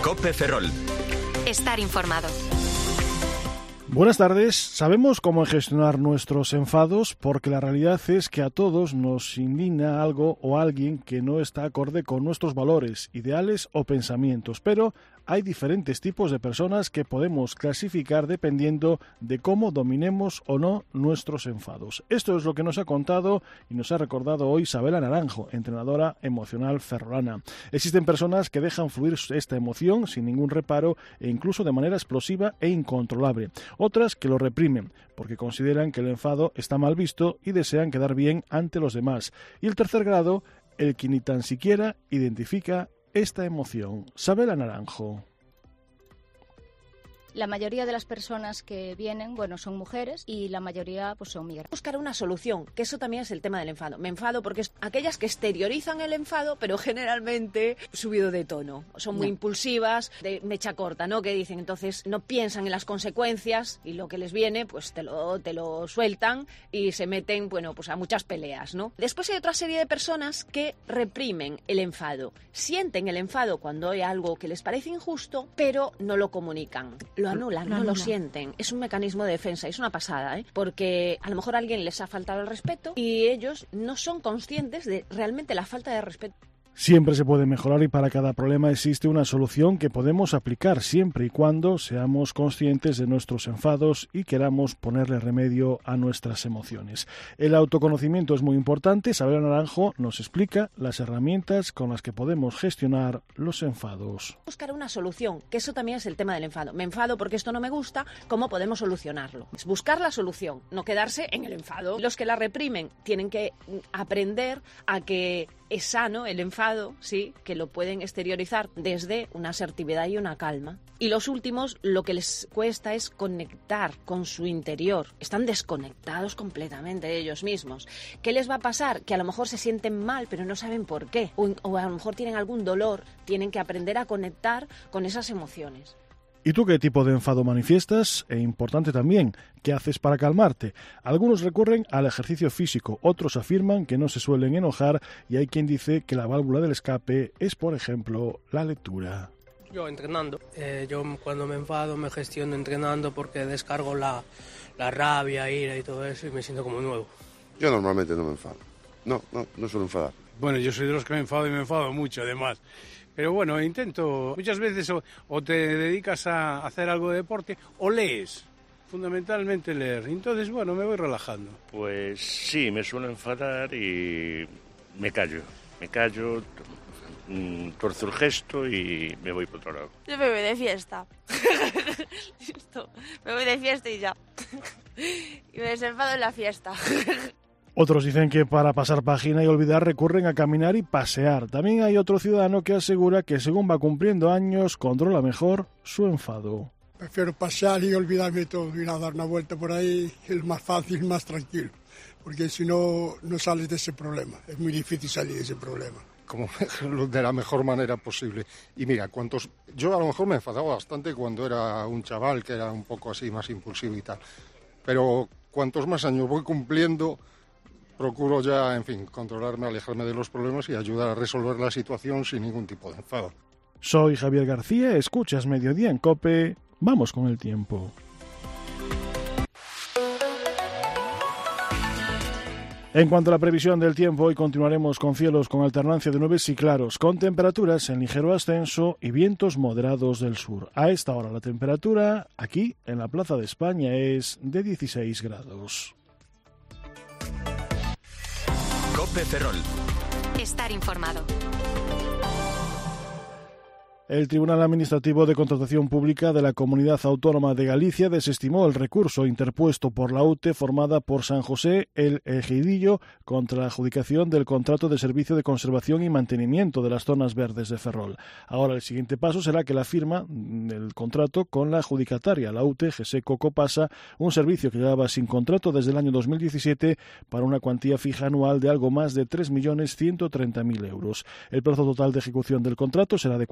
COPE Ferrol. Estar informado. Buenas tardes. Sabemos cómo gestionar nuestros enfados porque la realidad es que a todos nos indigna algo o alguien que no está acorde con nuestros valores, ideales o pensamientos, pero hay diferentes tipos de personas que podemos clasificar dependiendo de cómo dominemos o no nuestros enfados. Esto es lo que nos ha contado y nos ha recordado hoy Sabela Naranjo, entrenadora emocional ferrolana. Existen personas que dejan fluir esta emoción sin ningún reparo e incluso de manera explosiva e incontrolable. Otras que lo reprimen porque consideran que el enfado está mal visto y desean quedar bien ante los demás. Y el tercer grado, el que ni tan siquiera identifica esta emoción. Sabela Naranjo. La mayoría de las personas que vienen, son mujeres y la mayoría son migrantes. Buscar una solución, que eso también es el tema del enfado. Me enfado porque es aquellas que exteriorizan el enfado, pero generalmente subido de tono. Son muy impulsivas, de mecha corta, ¿no? Que dicen, entonces no piensan en las consecuencias y lo que les viene, pues te lo sueltan y se meten, a muchas peleas, ¿no? Después hay otra serie de personas que reprimen el enfado. Sienten el enfado cuando hay algo que les parece injusto, pero no lo comunican. Lo anulan, no lo sienten. Es un mecanismo de defensa, es una pasada, porque a lo mejor a alguien les ha faltado el respeto y ellos no son conscientes de realmente la falta de respeto. Siempre se puede mejorar y para cada problema existe una solución que podemos aplicar siempre y cuando seamos conscientes de nuestros enfados y queramos ponerle remedio a nuestras emociones. El autoconocimiento es muy importante. Sabela Naranjo nos explica las herramientas con las que podemos gestionar los enfados. Buscar una solución, que eso también es el tema del enfado. Me enfado porque esto no me gusta, ¿cómo podemos solucionarlo? Es buscar la solución, no quedarse en el enfado. Los que la reprimen tienen que aprender a que es sano el enfado, sí, que lo pueden exteriorizar desde una asertividad y una calma. Y los últimos, lo que les cuesta es conectar con su interior. Están desconectados completamente de ellos mismos. ¿Qué les va a pasar? Que a lo mejor se sienten mal, pero no saben por qué. O a lo mejor tienen algún dolor. Tienen que aprender a conectar con esas emociones. ¿Y tú qué tipo de enfado manifiestas? E importante también, ¿qué haces para calmarte? Algunos recurren al ejercicio físico, otros afirman que no se suelen enojar y hay quien dice que la válvula del escape es, por ejemplo, la lectura. Yo entrenando. Yo cuando me enfado me gestiono entrenando porque descargo la rabia, ira y todo eso y me siento como nuevo. Yo normalmente no me enfado. No suelo enfadar. Bueno, yo soy de los que me enfado y me enfado mucho además. Pero bueno, intento, muchas veces o te dedicas a hacer algo de deporte o lees, fundamentalmente leer. Entonces, me voy relajando. Pues sí, me suelo enfadar y me callo, torzo el gesto y me voy por otro lado. Yo me voy de fiesta. Listo, me voy de fiesta y ya. Y me desenfado en la fiesta. Otros dicen que para pasar página y olvidar recurren a caminar y pasear. También hay otro ciudadano que asegura que según va cumpliendo años controla mejor su enfado. Prefiero pasear y olvidarme todo, ir a dar una vuelta por ahí, es más fácil, más tranquilo, porque si no, no sales de ese problema, es muy difícil salir de ese problema. Como de la mejor manera posible. Y mira, yo a lo mejor me enfadaba bastante cuando era un chaval que era un poco así más impulsivo y tal, pero cuantos más años voy cumpliendo, procuro ya, controlarme, alejarme de los problemas y ayudar a resolver la situación sin ningún tipo de enfado. Soy Javier García, escuchas Mediodía en COPE, vamos con el tiempo. En cuanto a la previsión del tiempo, hoy continuaremos con cielos con alternancia de nubes y claros, con temperaturas en ligero ascenso y vientos moderados del sur. A esta hora la temperatura aquí en la Plaza de España es de 16 grados. COPE Ferrol. Estar informado. El Tribunal Administrativo de Contratación Pública de la Comunidad Autónoma de Galicia desestimó el recurso interpuesto por la UTE formada por San José el Ejeidillo contra la adjudicación del contrato de servicio de conservación y mantenimiento de las zonas verdes de Ferrol. Ahora el siguiente paso será que la firma del contrato con la adjudicataria, la UTE GESECO Copasa, un servicio que llevaba sin contrato desde el año 2017 para una cuantía fija anual de algo más de 3.130.000 euros. El plazo total de ejecución del contrato será de 4 años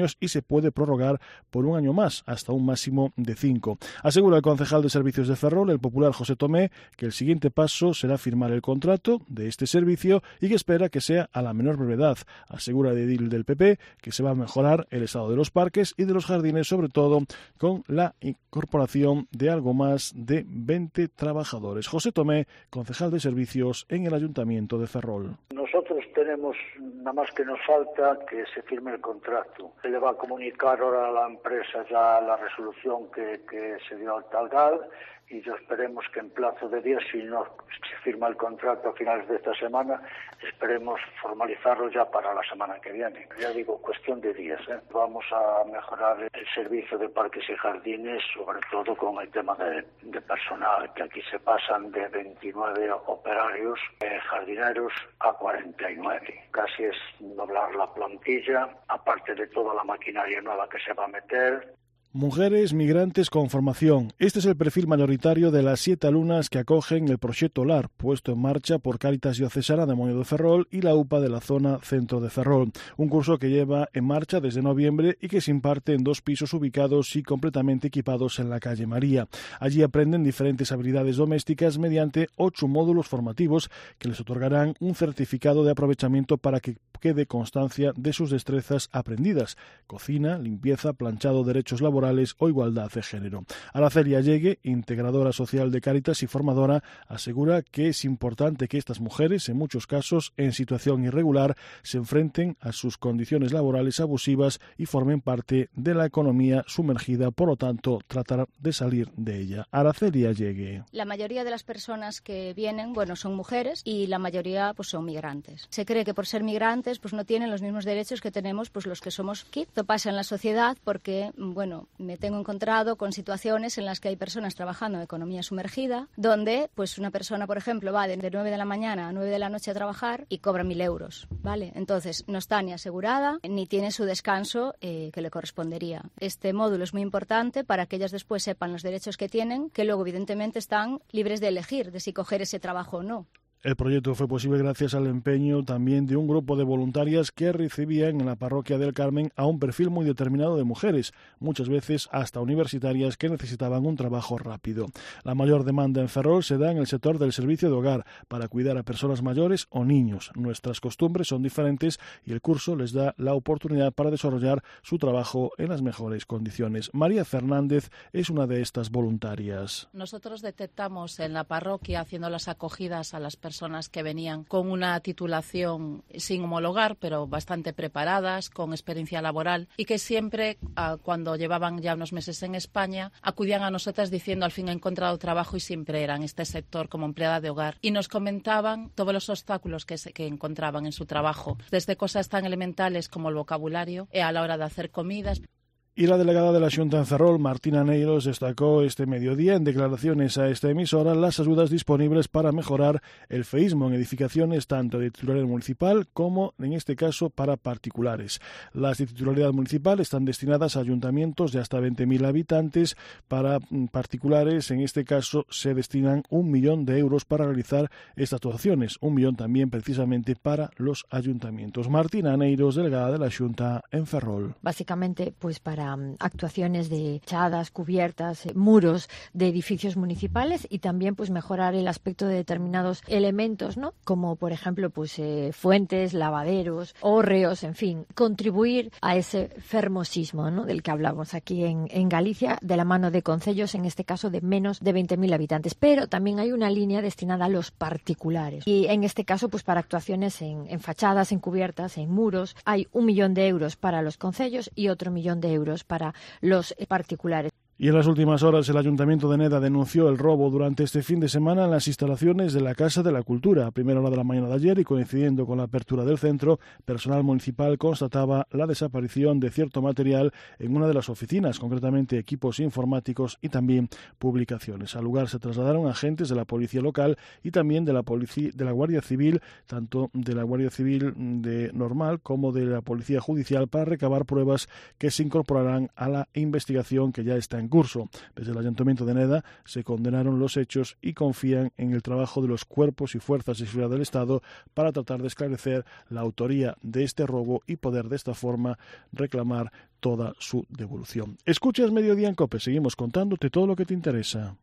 años y se puede prorrogar por un año más, hasta un máximo de 5. Asegura el concejal de Servicios de Ferrol, el popular José Tomé, que el siguiente paso será firmar el contrato de este servicio y que espera que sea a la menor brevedad. Asegura el edil del PP que se va a mejorar el estado de los parques y de los jardines, sobre todo con la incorporación de algo más de 20 trabajadores. José Tomé, concejal de Servicios en el Ayuntamiento de Ferrol. Nosotros tenemos, nada más que nos falta que se firme el contrato. Se le va a comunicar ahora a la empresa ya la resolución que se dio al Talgal y yo esperemos que en plazo de días, si no se firma el contrato a finales de esta semana, esperemos formalizarlo ya para la semana que viene. Ya digo, cuestión de días. Vamos a mejorar el servicio de parques y jardines, sobre todo con el tema de personal, que aquí se pasan de 29 operarios jardineros a 49. Casi es doblar la plantilla, aparte de toda la maquinaria nueva que se va a meter. Mujeres migrantes con formación. Este es el perfil mayoritario de las 7 alumnas que acogen el Proyecto LAR, puesto en marcha por Cáritas Diocesana de Moño de Ferrol y la UPA de la zona centro de Ferrol. Un curso que lleva en marcha desde noviembre y que se imparte en 2 pisos ubicados y completamente equipados en la calle María. Allí aprenden diferentes habilidades domésticas mediante 8 módulos formativos que les otorgarán un certificado de aprovechamiento para que quede constancia de sus destrezas aprendidas: cocina, limpieza, planchado, derechos laborales o igualdad de género. Araceli Allegue, integradora social de Cáritas y formadora, asegura que es importante que estas mujeres, en muchos casos en situación irregular, se enfrenten a sus condiciones laborales abusivas y formen parte de la economía sumergida, por lo tanto, tratar de salir de ella. Araceli Allegue. La mayoría de las personas que vienen, son mujeres y la mayoría son migrantes. Se cree que por ser migrantes no tienen los mismos derechos que tenemos los que somos aquí. Esto pasa en la sociedad porque, me tengo encontrado con situaciones en las que hay personas trabajando en economía sumergida, donde una persona, por ejemplo, va de 9 de la mañana a 9 de la noche a trabajar y cobra 1.000 euros, ¿vale? Entonces, no está ni asegurada ni tiene su descanso que le correspondería. Este módulo es muy importante para que ellas después sepan los derechos que tienen, que luego, evidentemente, están libres de elegir de si coger ese trabajo o no. El proyecto fue posible gracias al empeño también de un grupo de voluntarias que recibían en la parroquia del Carmen a un perfil muy determinado de mujeres, muchas veces hasta universitarias, que necesitaban un trabajo rápido. La mayor demanda en Ferrol se da en el sector del servicio de hogar, para cuidar a personas mayores o niños. Nuestras costumbres son diferentes y el curso les da la oportunidad para desarrollar su trabajo en las mejores condiciones. María Fernández es una de estas voluntarias. Nosotros detectamos en la parroquia, haciendo las acogidas a las personas que venían con una titulación sin homologar, pero bastante preparadas, con experiencia laboral, y que siempre, cuando llevaban ya unos meses en España, acudían a nosotras diciendo: al fin he encontrado trabajo, y siempre eran este sector como empleada de hogar. Y nos comentaban todos los obstáculos que encontraban en su trabajo, desde cosas tan elementales como el vocabulario, a la hora de hacer comidas. Y la delegada de la Xunta en Ferrol, Martina Neiros, destacó este mediodía en declaraciones a esta emisora las ayudas disponibles para mejorar el feísmo en edificaciones tanto de titularidad municipal como, en este caso, para particulares. Las de titularidad municipal están destinadas a ayuntamientos de hasta 20.000 habitantes. Para particulares, en este caso, se destinan 1 millón de euros para realizar estas actuaciones. 1 millón también, precisamente, para los ayuntamientos. Martina Neiros, delegada de la Xunta en Ferrol. Básicamente, para actuaciones de fachadas, cubiertas, muros de edificios municipales, y también mejorar el aspecto de determinados elementos, ¿no? Como por ejemplo fuentes, lavaderos, hórreos, en fin, contribuir a ese fermosismo, ¿no?, del que hablamos aquí en Galicia, de la mano de concellos, en este caso de menos de 20.000 habitantes. Pero también hay una línea destinada a los particulares, y en este caso para actuaciones en fachadas, en cubiertas, en muros, hay 1 millón de euros para los concellos y otro 1 millón de euros para los particulares. Y en las últimas horas el Ayuntamiento de Neda denunció el robo durante este fin de semana en las instalaciones de la Casa de la Cultura. A primera hora de la mañana de ayer, y coincidiendo con la apertura del centro, personal municipal constataba la desaparición de cierto material en una de las oficinas, concretamente equipos informáticos y también publicaciones. Al lugar se trasladaron agentes de la policía local y también de la Guardia Civil, tanto de la Guardia Civil normal como de la Policía Judicial, para recabar pruebas que se incorporarán a la investigación que ya está en en curso. Desde el Ayuntamiento de Neda se condenaron los hechos y confían en el trabajo de los cuerpos y fuerzas de seguridad del Estado para tratar de esclarecer la autoría de este robo y poder de esta forma reclamar toda su devolución. Escuchas Mediodía en COPE, seguimos contándote todo lo que te interesa.